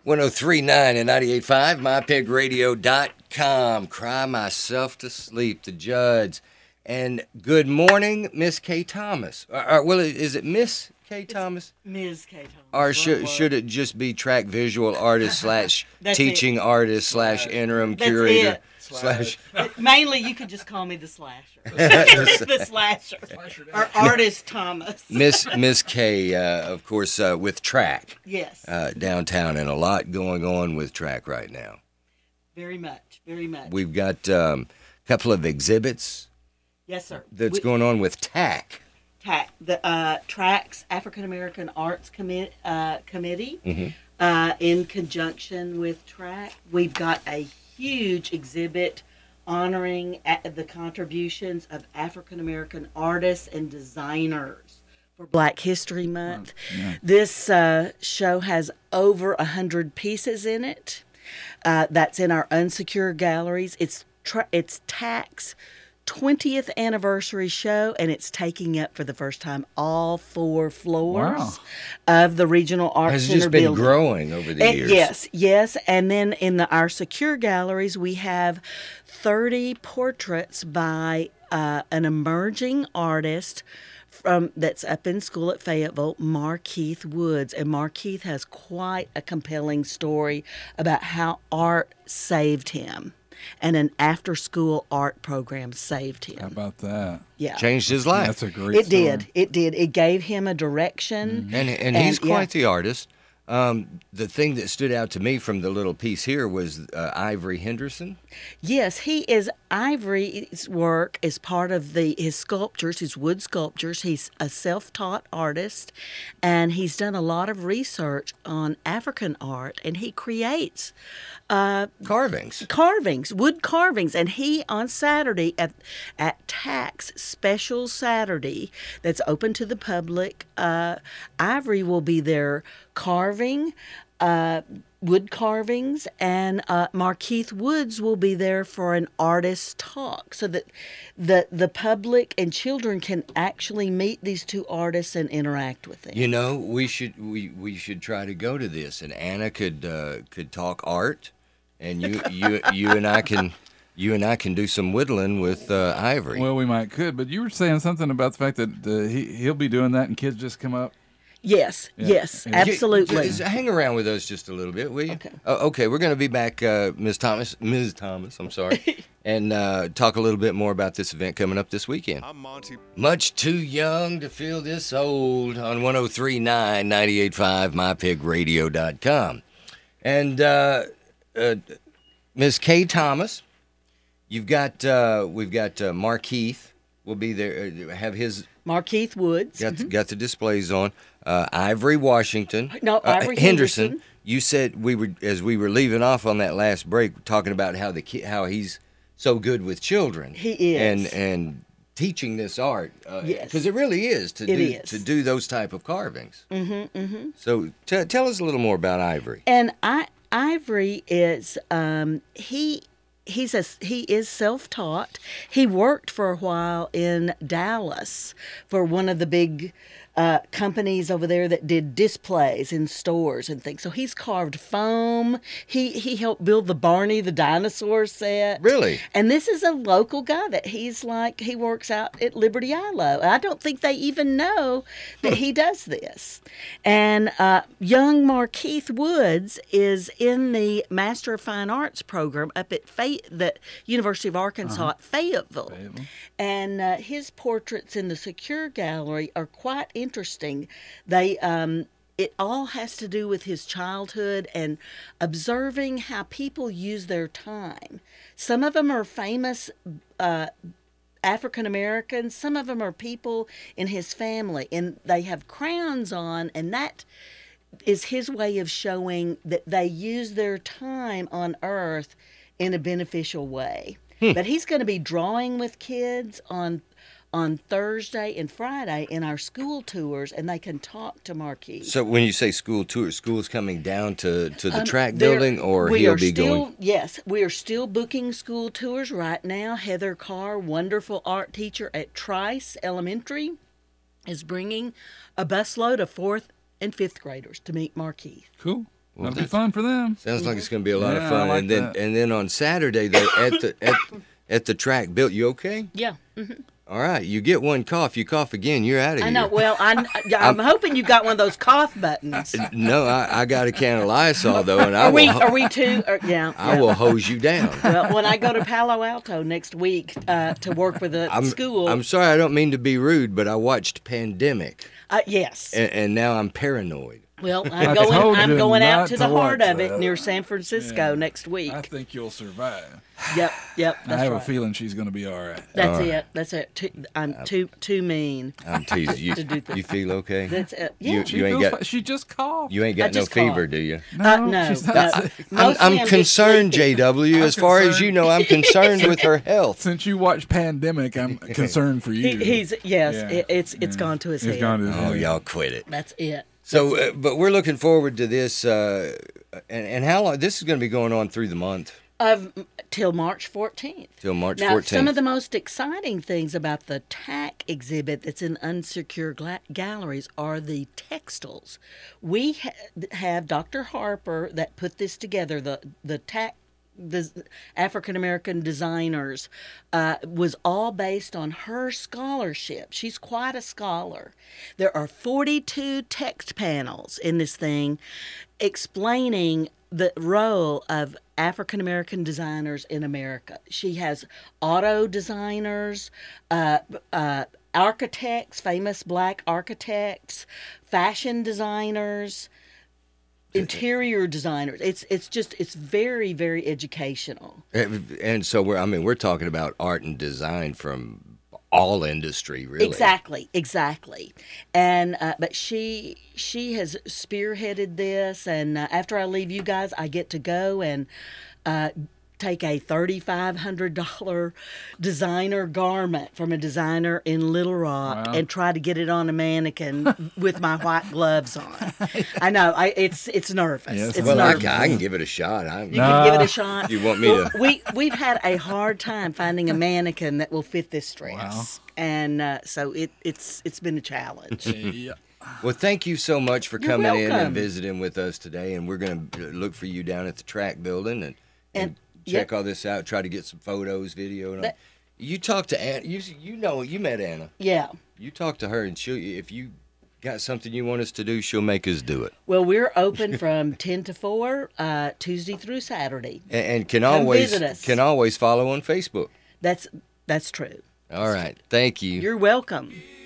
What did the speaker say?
1039 and 98.5, mypigradio.com. Cry myself to sleep, the Judds. And good morning, Miss K. Thomas. Well, is it Miss K. Thomas? Ms. K. Thomas. Or should it just be track visual artist slash teaching artist slash interim curator? Mainly, you could just call me the Slasher. The Slasher. Or Artist Thomas. Miss K, of course, with track. Yes. Downtown, and a lot going on with track right now. Very much, very much. We've got a couple of exhibits. Yes, sir. That's going on with TAC. TAC, the Track's African American Arts Committee, in conjunction with Track. We've got a huge exhibit honoring the contributions of African American artists and designers for Black History Month. Yeah. This show has over 100 pieces in it. That's in our unsecured galleries. It's TAC's 20th anniversary show, and it's taking up for the first time all 4 floors of the Regional Arts Center building. Has just been growing over the years. Yes. And then in our secure galleries, we have 30 portraits by an emerging artist that's up in school at Fayetteville, Markeith Woods. And Markeith has quite a compelling story about how art saved him. And an after-school art program saved him. How about that? Yeah. Changed his life. That's a great story. It did. It gave him a direction. Mm-hmm. And he's quite the artist. The thing that stood out to me from the little piece here was Ivory Henderson. Yes, he is. Ivory's work is part of his sculptures, his wood sculptures. He's a self-taught artist, and he's done a lot of research on African art, and he creates carvings, wood carvings. And he, on Saturday at TAC's special Saturday that's open to the public, Ivory will be there carving, wood carvings, and Markeith Woods will be there for an artist talk, so that the public and children can actually meet these 2 artists and interact with them. You know, we should try to go to this, and Anna could talk art, and you and I can do some whittling with Ivory. Well, we could, but you were saying something about the fact that he'll be doing that, and kids just come up. Yes, absolutely. Hang around with us just a little bit, will you? Okay. Okay, we're going to be back, Ms. Thomas, I'm sorry, and talk a little bit more about this event coming up this weekend. I'm Monty. Much too young to feel this old on 103.9, 98.5, mypigradio.com. And Ms. K. Thomas, we've got Markeith will be there, have his... Markeith Woods. Got the displays on. Ivory Washington. No, Ivory Henderson. You said as we were leaving off on that last break, talking about how he's so good with children. He is. And teaching this art. Yes. Because it really is to do those type of carvings. Mm-hmm, mm-hmm. So tell us a little more about Ivory. And Ivory is he is self-taught. He worked for a while in Dallas for one of the big companies over there that did displays in stores and things. So he's carved foam. He helped build the Barney the dinosaur set. Really? And this is a local guy that he works out at Liberty ILO. I don't think they even know that he does this. And young Markeith Woods is in the Master of Fine Arts program up at the University of Arkansas at Fayetteville. And his portraits in the Secure Gallery are quite interesting. They it all has to do with his childhood and observing how people use their time. Some of them are famous African Americans. Some of them are people in his family, and they have crowns on, and that is his way of showing that they use their time on Earth in a beneficial way. But he's going to be drawing with kids on Thursday and Friday in our school tours, and they can talk to Markeith. So when you say school tours, school's coming down to the track building, or he'll be going? Yes, we are still booking school tours right now. Heather Carr, wonderful art teacher at Trice Elementary, is bringing a busload of 4th and 5th graders to meet Markeith. Cool. Well, That'll be fun for them. sounds like it's going to be a lot of Yeah, fun. I like and that. then on Saturday they at the track built. You okay? Yeah. All right. You get one cough. You cough again. You're out of here. I know. Well, I'm hoping you got one of those cough buttons. No, I got a can of Lysol though, and Are we too? Yeah. I will hose you down. Well, when I go to Palo Alto next week to work with a school. I'm sorry, I don't mean to be rude, but I watched Pandemic, Yes. and now I'm paranoid. Well, I I'm told going you out not to to the heart watch of it that. near San Francisco Yeah. next week. I think you'll survive. Yep. I That's have right. a feeling she's going to be all right. That's it. I'm too mean. I'm teasing you. To do that. You feel okay? That's it. You- Yeah. She, you ain't feels got- fi- she just coughed. You ain't I got no just fever, coughed. do you? No. she's no. not. Mostly I'm just concerned, sleepy. JW. I'm As far as concerned. you know, I'm concerned with her health. Since you watched Pandemic, I'm concerned for you. He's Yeah. it's gone to his It's head. gone to his Oh, head. y'all quit it. That's it. So, but we're looking forward to this. And how long? This is going to be going on through the month Till March 14th. till March Now, 14th. some of the most exciting things about the TAC exhibit that's in Unsecure Galleries are the textiles. We have Dr. Harper that put this together, the TAC, the African American designers, was all based on her scholarship. She's quite a scholar. There are 42 text panels in this thing explaining the role of African American designers in America. She has auto designers, architects, famous black architects, fashion designers, interior designers. It's very, very educational. And so we're talking about art and design from all industry, really. Exactly. And but she has spearheaded this, and after I leave you guys, I get to go and take a $3,500 designer garment from a designer in Little Rock Wow. and try to get it on a mannequin with my white gloves on. I know, it's nervous. Yes, it's Well, nervous. I can give it a shot. You can give it a shot. You want me Well, to? We've had a hard time finding a mannequin that will fit this dress, and so it's been a challenge. Yeah. Well, thank you so much for You're coming in and welcome. visiting with us today. And we're going to look for you down at the track building and check yep. all this out. Try to get some photos, video. And all. That- You talked to Anna. You met Anna. Yeah. You talk to her, and if you got something you want us to do, she'll make us do it. Well, we're open from 10 to 4, Tuesday through Saturday. And can Come always visit us. can always follow on Facebook. That's true. All right. Thank you. You're welcome.